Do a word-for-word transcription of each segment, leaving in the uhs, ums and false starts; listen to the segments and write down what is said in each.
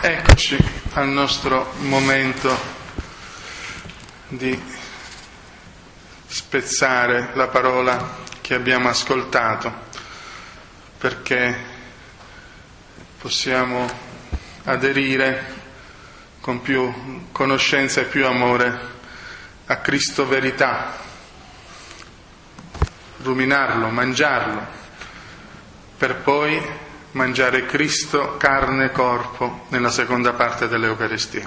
Eccoci al nostro momento di spezzare la parola che abbiamo ascoltato, perché possiamo aderire con più conoscenza e più amore a Cristo verità, ruminarlo, mangiarlo, per poi mangiare Cristo carne e corpo nella seconda parte dell'Eucaristia.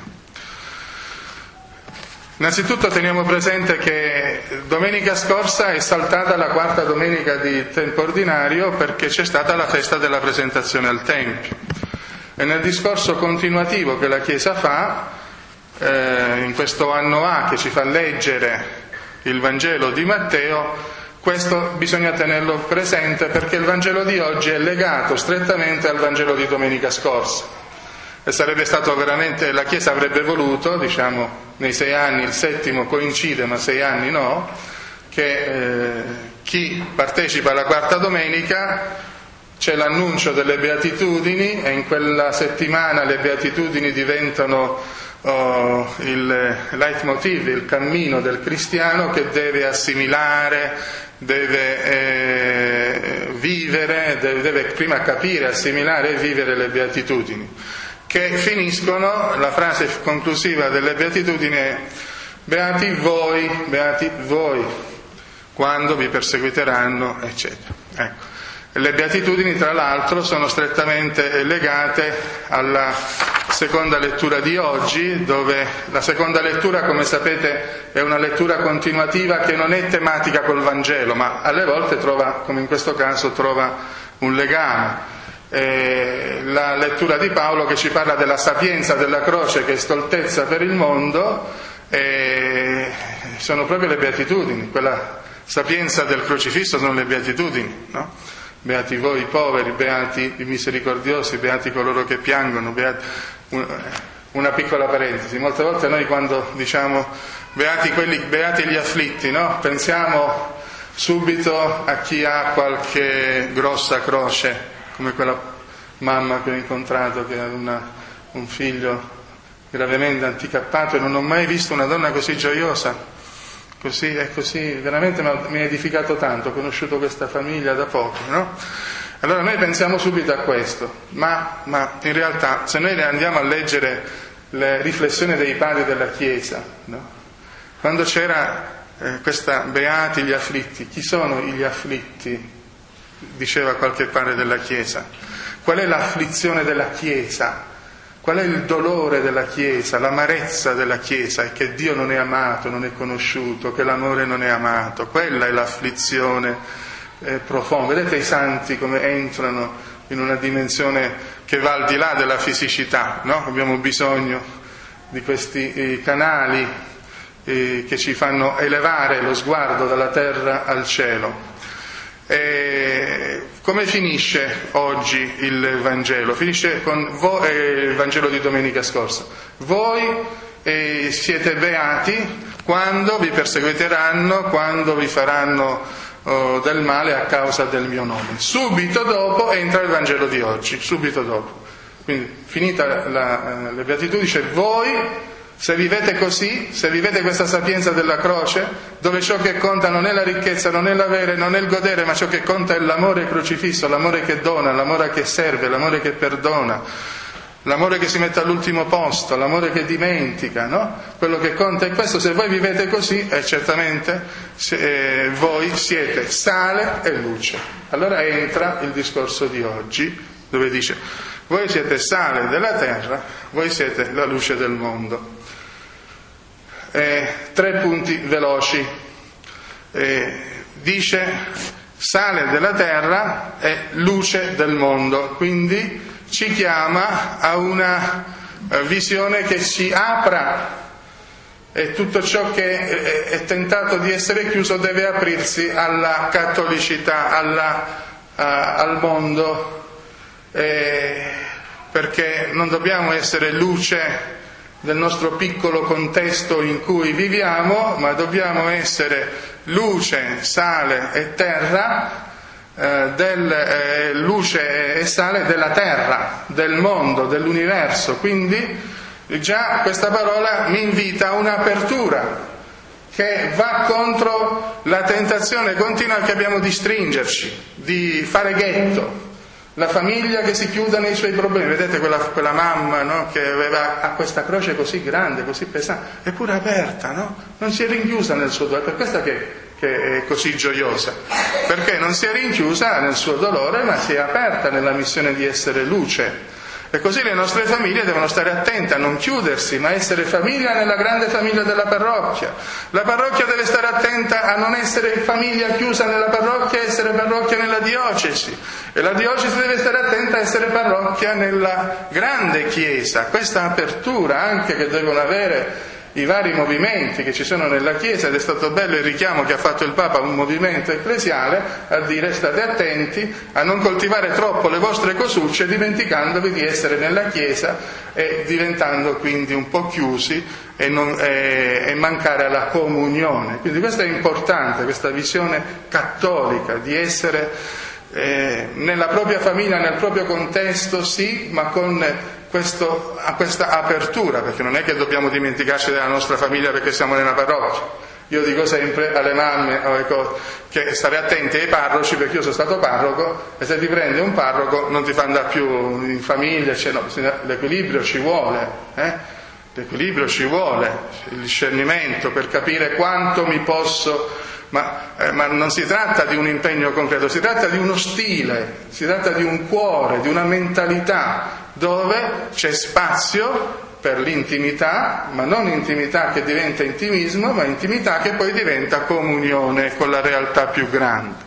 Innanzitutto teniamo presente che domenica scorsa è saltata la quarta domenica di tempo ordinario perché c'è stata la festa della presentazione al Tempio, e nel discorso continuativo che la Chiesa fa eh, in questo anno A che ci fa leggere il Vangelo di Matteo, questo bisogna tenerlo presente perché il Vangelo di oggi è legato strettamente al Vangelo di domenica scorsa, e sarebbe stato veramente, la Chiesa avrebbe voluto, diciamo, nei sei anni, il settimo coincide ma sei anni no, che eh, chi partecipa alla quarta domenica c'è l'annuncio delle beatitudini, e in quella settimana le beatitudini diventano oh, il leitmotiv, il cammino del cristiano che deve assimilare, deve eh, vivere, deve, deve prima capire, assimilare e vivere le beatitudini, che finiscono, la frase conclusiva delle beatitudini è: beati voi, beati voi, quando vi perseguiteranno, eccetera. Ecco. Le beatitudini, tra l'altro, sono strettamente legate alla seconda lettura di oggi, dove la seconda lettura, come sapete, è una lettura continuativa che non è tematica col Vangelo, ma alle volte trova, come in questo caso, trova un legame. Eh, la lettura di Paolo che ci parla della sapienza della croce, che è stoltezza per il mondo, eh, sono proprio le beatitudini. Quella sapienza del crocifisso sono le beatitudini, no? Beati voi i poveri, beati i misericordiosi, beati coloro che piangono, beati... Una piccola parentesi: molte volte noi quando diciamo beati quelli, beati gli afflitti, no? Pensiamo subito a chi ha qualche grossa croce, come quella mamma che ho incontrato che ha una, un figlio gravemente handicappato, e non ho mai visto una donna così gioiosa. Così, è così, veramente mi ha edificato tanto, ho conosciuto questa famiglia da poco, no? Allora noi pensiamo subito a questo, ma, ma in realtà se noi andiamo a leggere le riflessioni dei padri della Chiesa, no? Quando c'era eh, questa beati gli afflitti, chi sono gli afflitti? Diceva qualche padre della Chiesa. Qual è l'afflizione della Chiesa? Qual è il dolore della Chiesa, l'amarezza della Chiesa? È che Dio non è amato, non è conosciuto, che l'amore non è amato. Quella è l'afflizione eh, profonda. Vedete i santi come entrano in una dimensione che va al di là della fisicità, no? Abbiamo bisogno di questi eh, canali eh, che ci fanno elevare lo sguardo dalla terra al cielo. E come finisce oggi il Vangelo? Finisce con voi, eh, il Vangelo di domenica scorsa. Voi eh, siete beati quando vi perseguiteranno, quando vi faranno oh, del male a causa del mio nome. Subito dopo entra il Vangelo di oggi, subito dopo. Quindi finita la, le beatitudini dice: voi, se vivete così, se vivete questa sapienza della croce, dove ciò che conta non è la ricchezza, non è l'avere, non è il godere, ma ciò che conta è l'amore crocifisso, l'amore che dona, l'amore che serve, l'amore che perdona, l'amore che si mette all'ultimo posto, l'amore che dimentica, no? Quello che conta è questo. Se voi vivete così, eh, certamente se, eh, voi siete sale e luce. Allora entra il discorso di oggi, dove dice: voi siete sale della terra, voi siete la luce del mondo. Eh, tre punti veloci. Eh, dice sale della terra e luce del mondo, quindi ci chiama a una eh, visione che ci apra, e tutto ciò che è, è tentato di essere chiuso deve aprirsi alla cattolicità, alla, a, al mondo, eh, perché non dobbiamo essere luce del nostro piccolo contesto in cui viviamo, ma dobbiamo essere luce, sale e terra eh, del, eh, luce e sale della terra, del mondo, dell'universo. Quindi già questa parola mi invita a un'apertura che va contro la tentazione continua che abbiamo di stringerci, di fare ghetto. La famiglia che si chiude nei suoi problemi, vedete quella, quella mamma, no, che aveva ha questa croce così grande, così pesante, eppure aperta, no? Non si è rinchiusa nel suo dolore, per questo che, che è così gioiosa, perché non si è rinchiusa nel suo dolore, ma si è aperta nella missione di essere luce. E così le nostre famiglie devono stare attente a non chiudersi, ma essere famiglia nella grande famiglia della parrocchia. La parrocchia deve stare attenta a non essere famiglia chiusa nella parrocchia, essere parrocchia nella diocesi. E la diocesi deve stare attenta a essere parrocchia nella grande Chiesa. Questa apertura anche che devono avere i vari movimenti che ci sono nella Chiesa, ed è stato bello il richiamo che ha fatto il Papa a un movimento ecclesiale a dire: state attenti a non coltivare troppo le vostre cosucce, dimenticandovi di essere nella Chiesa e diventando quindi un po' chiusi e, non, e, e mancare alla comunione. Quindi questo è importante, questa visione cattolica di essere eh, nella propria famiglia, nel proprio contesto, sì, ma con Questo, a questa apertura, perché non è che dobbiamo dimenticarci della nostra famiglia perché siamo nella parrocchia. Io dico sempre alle mamme che stare attenti ai parroci, perché io sono stato parroco, e se ti prende un parroco non ti fa andare più in famiglia, cioè no, l'equilibrio ci vuole, eh? l'equilibrio ci vuole, il discernimento per capire quanto mi posso, ma, eh, ma non si tratta di un impegno concreto, si tratta di uno stile, si tratta di un cuore, di una mentalità, dove c'è spazio per l'intimità, ma non intimità che diventa intimismo, ma intimità che poi diventa comunione con la realtà più grande.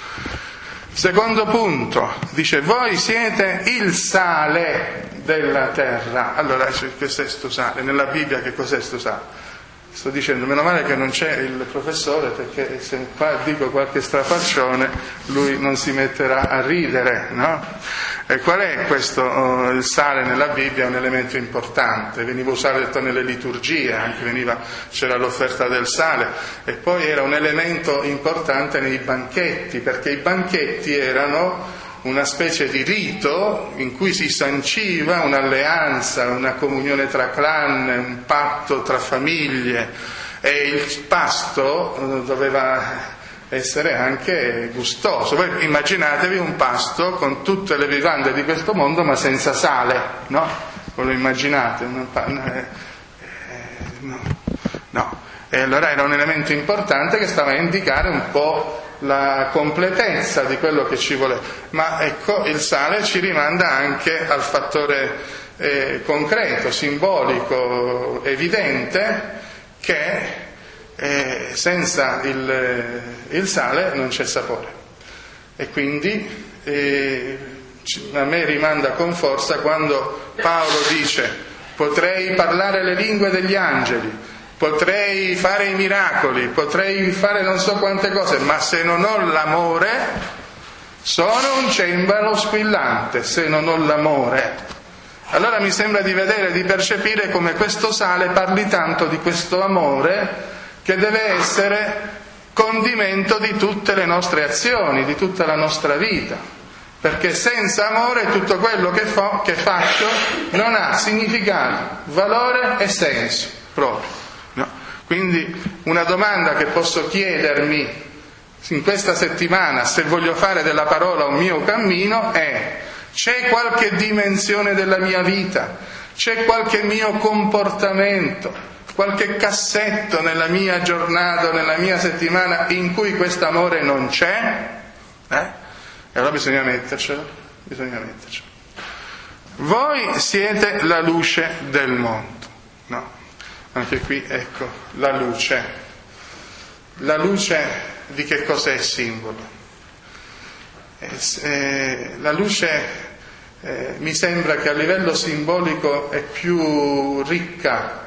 Secondo punto, dice: voi siete il sale della terra. Allora, che cos'è sto sale? Nella Bibbia che cos'è sto sale? Sto dicendo, meno male che non c'è il professore, perché se qua dico qualche strafaccione lui non si metterà a ridere, no? E qual è questo? Oh, il sale nella Bibbia è un elemento importante, veniva usato nelle liturgie, anche veniva, c'era l'offerta del sale, e poi era un elemento importante nei banchetti, perché i banchetti erano una specie di rito in cui si sanciva un'alleanza, una comunione tra clan, un patto tra famiglie, e il pasto doveva essere anche gustoso. Voi immaginatevi un pasto con tutte le vivande di questo mondo ma senza sale, no? Voi lo immaginate? Eh, no. no. E allora era un elemento importante che stava a indicare un po' la completezza di quello che ci vuole. Ma ecco, il sale ci rimanda anche al fattore eh, concreto, simbolico, evidente, che Eh, senza il, il sale non c'è sapore, e quindi eh, a me rimanda con forza quando Paolo dice: potrei parlare le lingue degli angeli, potrei fare i miracoli, potrei fare non so quante cose, ma se non ho l'amore sono un cembalo squillante. Se non ho l'amore, allora mi sembra di vedere, di percepire come questo sale parli tanto di questo amore che deve essere condimento di tutte le nostre azioni, di tutta la nostra vita, perché senza amore tutto quello che, fo, che faccio non ha significato, valore e senso proprio. No? Quindi una domanda che posso chiedermi in questa settimana, se voglio fare della parola un mio cammino, è: c'è qualche dimensione della mia vita, c'è qualche mio comportamento, qualche cassetto nella mia giornata, nella mia settimana in cui questo amore non c'è? Eh? E allora bisogna mettercelo, bisogna mettercelo. Voi siete la luce del mondo, no? Anche qui, ecco, la luce. La luce di che cosa è simbolo? Eh, eh, la luce eh, mi sembra che a livello simbolico è più ricca,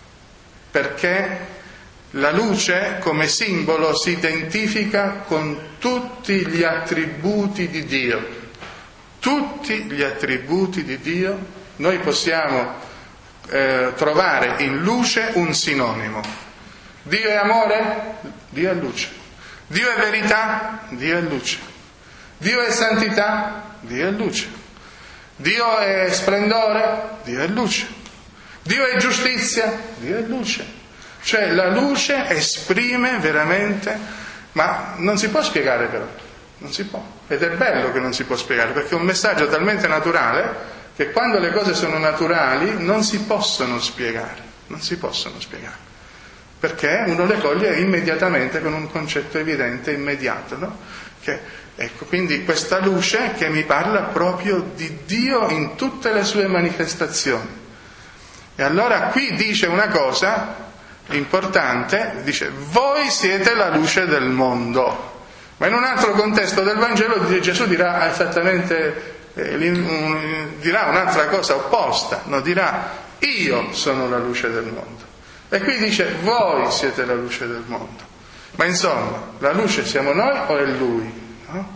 perché la luce come simbolo si identifica con tutti gli attributi di Dio. Tutti gli attributi di Dio noi possiamo eh, trovare in luce un sinonimo. Dio è amore? Dio è luce. Dio è verità? Dio è luce. Dio è santità, Dio è luce. Dio è splendore, Dio è luce. Dio è giustizia, Dio è luce. Cioè la luce esprime veramente, ma non si può spiegare però, non si può. Ed è bello che non si può spiegare, perché è un messaggio talmente naturale che quando le cose sono naturali non si possono spiegare, non si possono spiegare. Perché uno le coglie immediatamente con un concetto evidente, immediato, no? Che, ecco, quindi questa luce che mi parla proprio di Dio in tutte le sue manifestazioni. E allora qui dice una cosa importante, dice: voi siete la luce del mondo. Ma in un altro contesto del Vangelo Gesù dirà esattamente, eh, un, dirà un'altra cosa opposta, no? Dirà: io sono la luce del mondo. E qui dice: voi siete la luce del mondo. Ma insomma, la luce siamo noi o è Lui? No?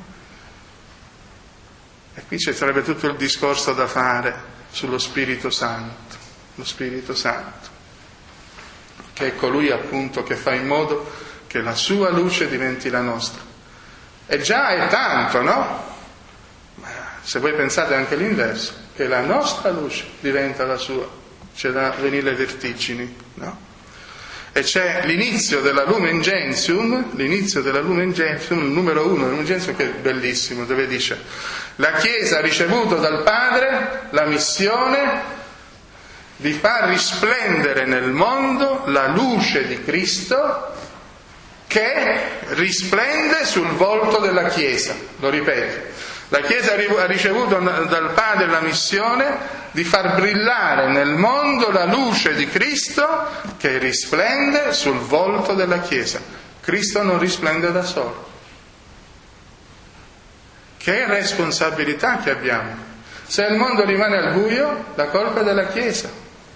E qui ci sarebbe tutto il discorso da fare sullo Spirito Santo, lo Spirito Santo, che è colui appunto che fa in modo che la sua luce diventi la nostra. E già è tanto, no? Ma se voi pensate anche l'inverso, che la nostra luce diventa la sua, c'è da venire le vertigini, no? E c'è l'inizio della Lumen Gentium, l'inizio della Lumen Gentium, il numero uno, Lumen Gentium, che è bellissimo, dove dice: la Chiesa ha ricevuto dal Padre la missione di far risplendere nel mondo la luce di Cristo che risplende sul volto della Chiesa. Lo ripeto, la Chiesa ha ricevuto dal Padre la missione di far brillare nel mondo la luce di Cristo che risplende sul volto della Chiesa. Cristo non risplende da solo. Che responsabilità che abbiamo! Se il mondo rimane al buio, la colpa è della Chiesa,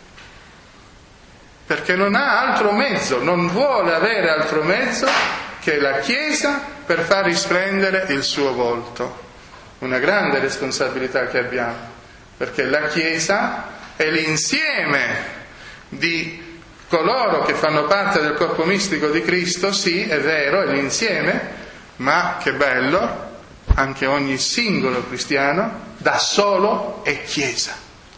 perché non ha altro mezzo, non vuole avere altro mezzo che la Chiesa per far risplendere il suo volto. Una grande responsabilità che abbiamo, perché la Chiesa è l'insieme di coloro che fanno parte del corpo mistico di Cristo, sì, è vero, è l'insieme, ma che bello, anche ogni singolo cristiano da solo è Chiesa,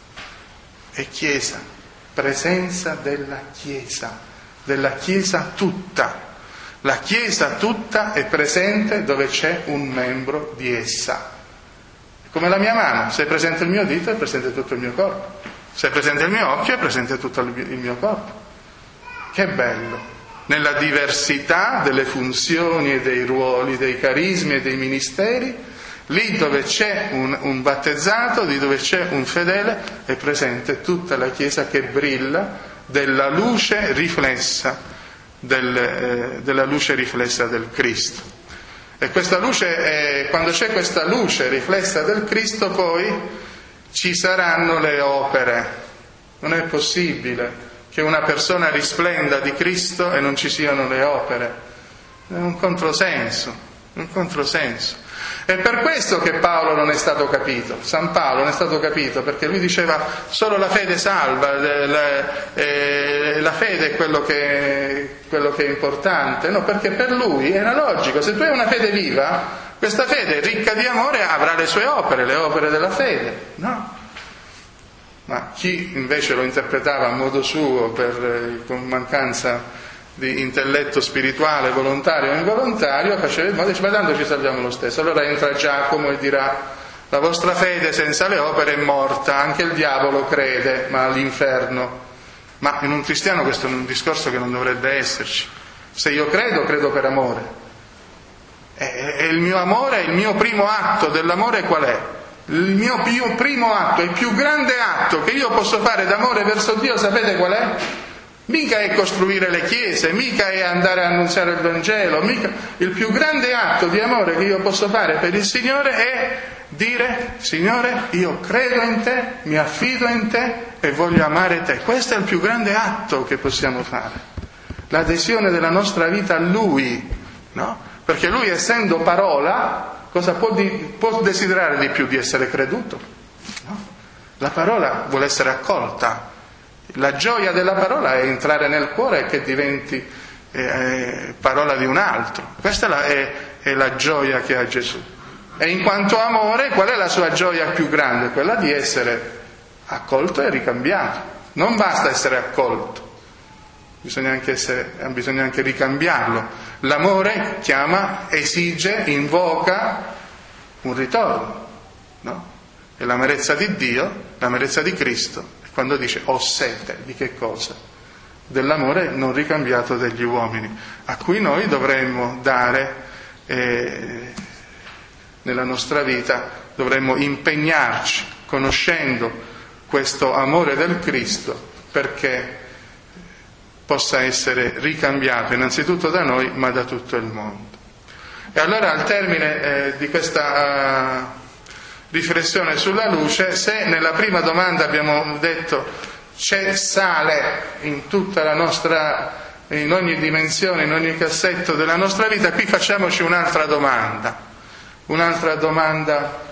è Chiesa, presenza della Chiesa, della Chiesa tutta. La Chiesa tutta è presente dove c'è un membro di essa. Come la mia mano, se è presente il mio dito è presente tutto il mio corpo, se è presente il mio occhio è presente tutto il mio corpo. Che bello! Nella diversità delle funzioni e dei ruoli, dei carismi e dei ministeri, lì dove c'è un, un battezzato, lì dove c'è un fedele, è presente tutta la Chiesa che brilla della luce riflessa, del, eh, della luce riflessa del Cristo. E questa luce, è, quando c'è questa luce riflessa del Cristo, poi ci saranno le opere. Non è possibile che una persona risplenda di Cristo e non ci siano le opere. È un controsenso, un controsenso. È per questo che Paolo non è stato capito, San Paolo non è stato capito, perché lui diceva solo la fede salva, la, eh, la fede è quello che, quello che è importante, no? Perché per lui era logico, se tu hai una fede viva, questa fede ricca di amore avrà le sue opere, le opere della fede, no? Ma chi invece lo interpretava a modo suo, per, con mancanza di intelletto spirituale, volontario o involontario, faceva il modo e dice: ma tanto ci salviamo lo stesso. Allora entra Giacomo e dirà: la vostra fede senza le opere è morta, anche il diavolo crede, ma all'inferno. Ma in un cristiano questo è un discorso che non dovrebbe esserci. Se io credo, credo per amore. E, e il mio amore, il mio primo atto dell'amore qual è? Il mio più, primo atto, il più grande atto che io posso fare d'amore verso Dio, sapete qual è? Mica è costruire le chiese, mica è andare a annunziare il Vangelo, mica. Il più grande atto di amore che io posso fare per il Signore è dire: Signore, io credo in te, mi affido in te e voglio amare te. Questo è il più grande atto che possiamo fare, l'adesione della nostra vita a Lui, no? Perché Lui, essendo parola, cosa può, di, può desiderare di più di essere creduto? No? La parola vuole essere accolta. La gioia della parola è entrare nel cuore e che diventi eh, parola di un altro. Questa è la, è, è la gioia che ha Gesù. E in quanto amore, qual è la sua gioia più grande? Quella di essere accolto e ricambiato. Non basta essere accolto, bisogna anche, essere, bisogna anche ricambiarlo. L'amore chiama, esige, invoca un ritorno, no? E l'amarezza di Dio, l'amarezza di Cristo, è quando dice ho sete di che cosa? Dell'amore non ricambiato degli uomini, a cui noi dovremmo dare eh, nella nostra vita, dovremmo impegnarci conoscendo questo amore del Cristo perché possa essere ricambiato innanzitutto da noi ma da tutto il mondo. E allora al termine eh, di questa uh, riflessione sulla luce, se nella prima domanda abbiamo detto c'è sale in tutta la nostra, in ogni dimensione, in ogni cassetto della nostra vita, qui facciamoci un'altra domanda, un'altra domanda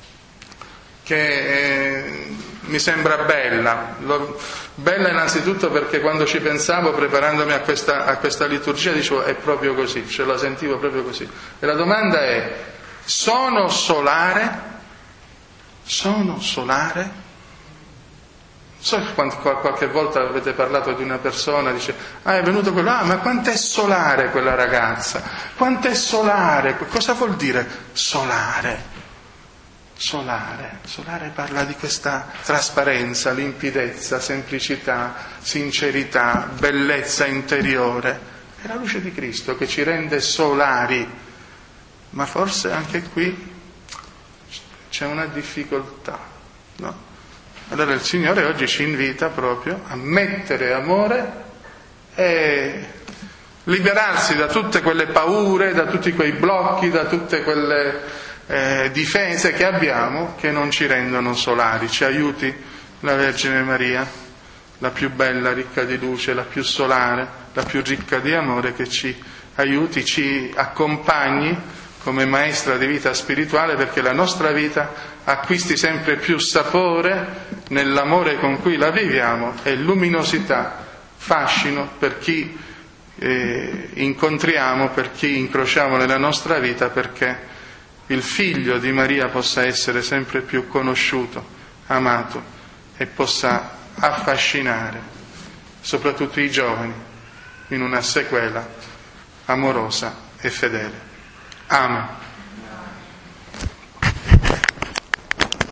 che eh, mi sembra bella. Lo, bella innanzitutto perché quando ci pensavo preparandomi a questa, a questa liturgia dicevo è proprio così, ce la sentivo proprio così. E la domanda è: sono solare? Sono solare? So che qualche volta avete parlato di una persona, dice, ah è venuto quello, ah ma quant'è solare quella ragazza, quant'è solare, cosa vuol dire solare? Solare, solare parla di questa trasparenza, limpidezza, semplicità, sincerità, bellezza interiore. È la luce di Cristo che ci rende solari, ma forse anche qui c'è una difficoltà, no? Allora il Signore oggi ci invita proprio a mettere amore e liberarsi da tutte quelle paure, da tutti quei blocchi, da tutte quelle eh, difese che abbiamo che non ci rendono solari. Ci aiuti la Vergine Maria, la più bella, ricca di luce, la più solare, la più ricca di amore, che ci aiuti, ci accompagni come maestra di vita spirituale, perché la nostra vita acquisti sempre più sapore nell'amore con cui la viviamo e luminosità, fascino per chi eh, incontriamo, per chi incrociamo nella nostra vita, perché il figlio di Maria possa essere sempre più conosciuto, amato e possa affascinare soprattutto i giovani in una sequela amorosa e fedele. Amen.